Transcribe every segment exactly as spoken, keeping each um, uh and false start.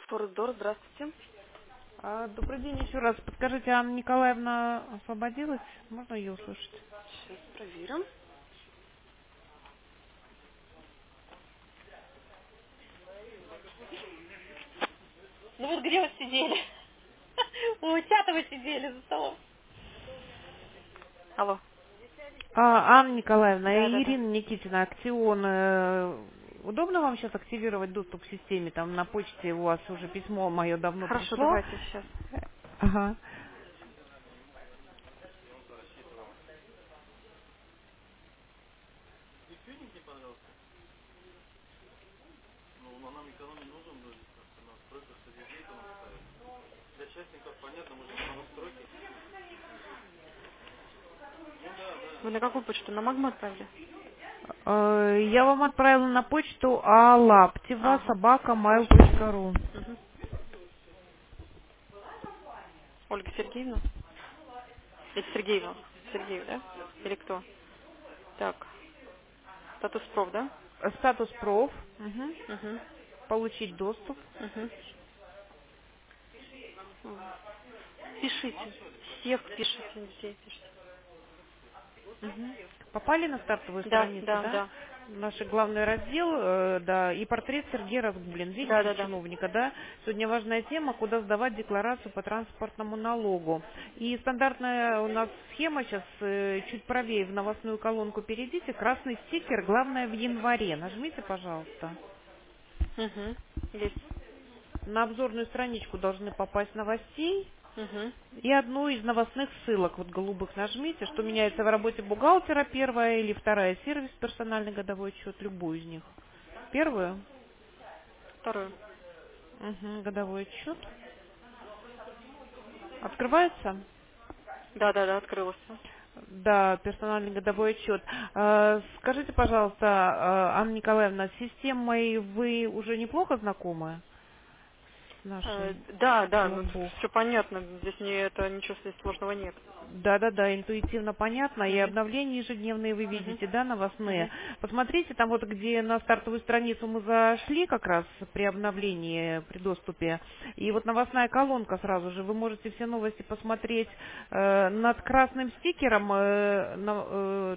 Фордор, здравствуйте. А, Добрый день еще раз. Подскажите, Анна Николаевна освободилась? Можно ее услышать? Сейчас проверим. Ну вот где вы сидели? У утята вы сидели за столом. Алло. А, Анна Николаевна Да, и да, да. Ирина Никитина, Актион. э, Удобно вам сейчас активировать доступ к системе? Там на почте у вас уже письмо мое давно Хорошо, пришло. давайте сейчас. Ага. Вы на какую почту? На Магму отправили? Э, Я вам отправила на почту алаптева Ага. собака mail Хорошо, точка сейчас. ру. Угу. Ольга Сергеевна? Это Сергеева. Сергеев, да? Или кто? Так. Статус проф, да? Статус проф. Мгм. Угу. Получить доступ. Угу. Пишите. Всех пишите, детей пишите. Мгм. Попали на стартовую Да, страницу, да, да? да. Наш главный раздел, э, да, и портрет Сергея Разгублин. Да, Видите, да, да. чиновника, да? Сегодня важная тема, куда сдавать декларацию по транспортному налогу. И стандартная у нас схема сейчас, э, чуть правее в новостную колонку перейдите, красный стикер, главное в январе. Нажмите, пожалуйста. Угу. Есть. На обзорную страничку должны попасть новостей. Угу. И одну из новостных ссылок, вот голубых нажмите, что меняется в работе бухгалтера, первая или вторая, сервис, персональный годовой отчет, любую из них. Первую, Вторую. угу, годовой отчет, открывается, Да, да, да, открылось. да, персональный годовой отчет. Э, Скажите, пожалуйста, э, Анна Николаевна, с системой вы уже неплохо знакомы с Э, нашей да, да, ну Ломбух? все понятно. Здесь не это ничего здесь сложного нет. Да-да-да, интуитивно понятно. И Угу. обновления ежедневные вы Угу. видите, да, новостные. Угу. Посмотрите, там вот где на стартовую страницу мы зашли как раз при обновлении, при доступе. И вот новостная колонка сразу же. Вы можете все новости посмотреть э, над красным стикером. э, на- э,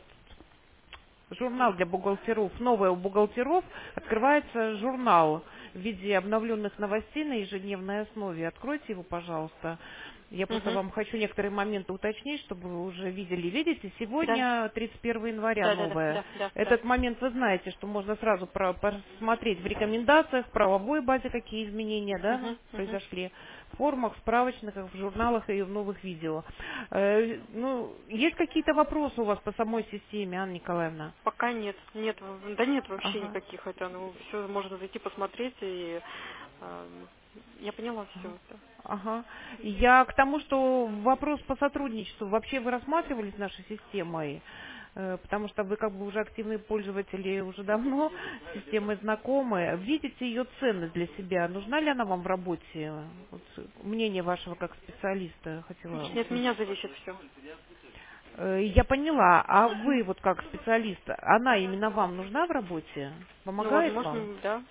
Журнал для бухгалтеров, новое у бухгалтеров, открывается журнал в виде обновленных новостей на ежедневной основе. Откройте его, пожалуйста. Я просто Угу. вам хочу некоторые моменты уточнить, чтобы вы уже видели. Видите, Да, сегодня тридцать первого января да, да, да, новое. да, да, да. Этот момент вы знаете, что можно сразу про- посмотреть в рекомендациях, в правовой базе, какие изменения, да, Угу. Угу. произошли, в формах, справочниках, в журналах и в новых видео. Э, ну, есть какие-то вопросы у вас по самой системе, Анна Николаевна? Пока нет, нет, да нет вообще Ага. никаких. Это, ну, все можно зайти посмотреть и э, я поняла все это. Ага. Я к тому, что вопрос по сотрудничеству. Вообще вы рассматривались нашей системой? Э, Потому что вы как бы уже активные пользователи уже давно с системой знакомы. Видите ее ценность для себя? Нужна ли она вам в работе? Вот, мнение вашего как специалиста хотела Не от меня услышать. зависит все. Э, Я поняла. А вы вот как специалист, она именно вам нужна в работе? Ну, Помогает вам? возможно, да.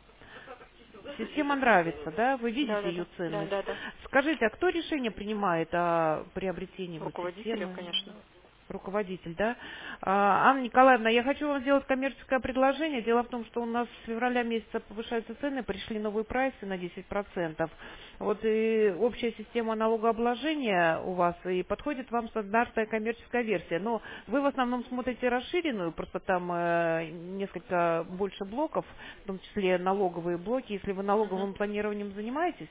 Система нравится, да? Вы Да, видите да, ее да, да, ценность. да, да. Скажите, а кто решение принимает о приобретении вот Руководителя, системы? конечно. Руководитель, да? А, Анна Николаевна, я хочу вам сделать коммерческое предложение. Дело в том, что у нас с февраля месяца повышаются цены, пришли новые прайсы на десять процентов. Вот и общая система налогообложения у вас, и подходит вам стандартная коммерческая версия. Но вы в основном смотрите расширенную, просто там э, несколько больше блоков, в том числе налоговые блоки. Если вы Угу. налоговым планированием занимаетесь,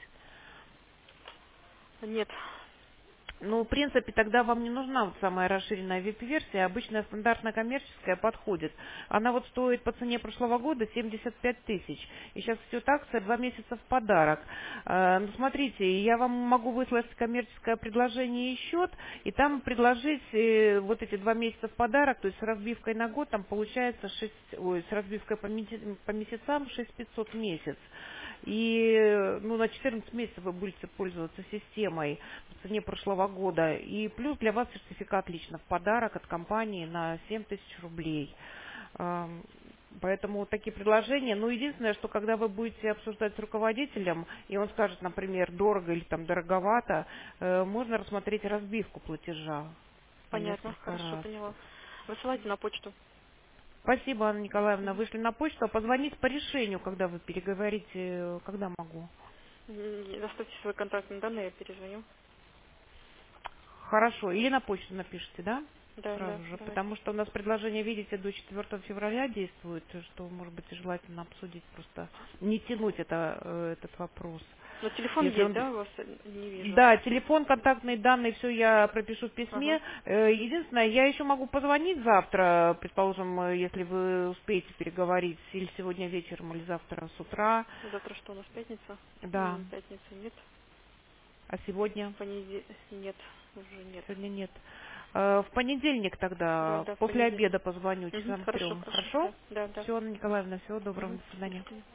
Нет. ну, в принципе, тогда вам не нужна вот самая расширенная ви ай пи-версия, обычная стандартная коммерческая подходит. Она вот стоит по цене прошлого года семьдесят пять тысяч. И сейчас идет акция два месяца в подарок. Э, Ну, смотрите, я вам могу выслать коммерческое предложение и счет, и там предложить э, вот эти два месяца в подарок, то есть с разбивкой на год, там получается шесть, ой, с разбивкой по меся- по месяцам шесть тысяч пятьсот в месяц. И ну, на четырнадцать месяцев вы будете пользоваться системой по цене прошлого года. И плюс для вас сертификат лично в подарок от компании на семь тысяч рублей. Ам, Поэтому вот такие предложения. Ну, единственное, что когда вы будете обсуждать с руководителем, и он скажет, например, дорого или там дороговато, э, можно рассмотреть разбивку платежа на Понятно, несколько хорошо, раз. поняла. Высылайте на почту. Спасибо, Анна Николаевна. Мгм. Вышли на почту. А позвонить по решению, когда вы переговорите, э, когда могу? М, Оставьте свои контактные данные, я перезвоню. Хорошо. Или на почту напишите, да? Да, да, Сразу же. давайте. Потому что у нас предложение, видите, до четвёртого февраля действует, что, может быть, и желательно обсудить, просто не тянуть это, э, этот вопрос. Но телефон Если есть, он... да, у вас? Не вижу. Да, телефон, контактные данные, все я пропишу в Ага. письме. Э, Единственное, я еще могу позвонить завтра, предположим, э, если вы успеете переговорить, или сегодня вечером, или завтра с утра. Завтра что у нас, пятница? Да, М, Пятница нет. а сегодня? Понедельник нет, уже нет. Сегодня нет. Э, В понедельник Да, тогда, да, в после понедельник. обеда позвоню, Мгм. часам к Хорошо, трем. хорошо, Хорошо? да, да, да. Все, Анна Николаевна, всего доброго, Мгм. до До свидания. свидания.